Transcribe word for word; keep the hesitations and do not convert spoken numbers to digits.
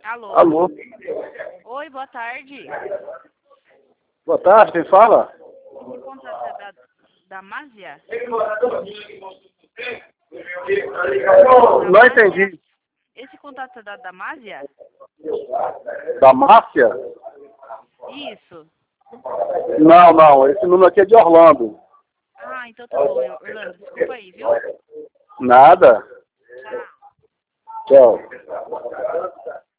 Alô? Alô? Oi, boa tarde. Boa tarde, quem fala? Esse contato é da, da Másia? Não entendi. Esse contato é da Damásia? Da Márcia? Isso. Não, não, esse número aqui é de Orlando. Ah, então tá bom, Orlando. Desculpa aí, viu? Nada. Tchau. Tchau.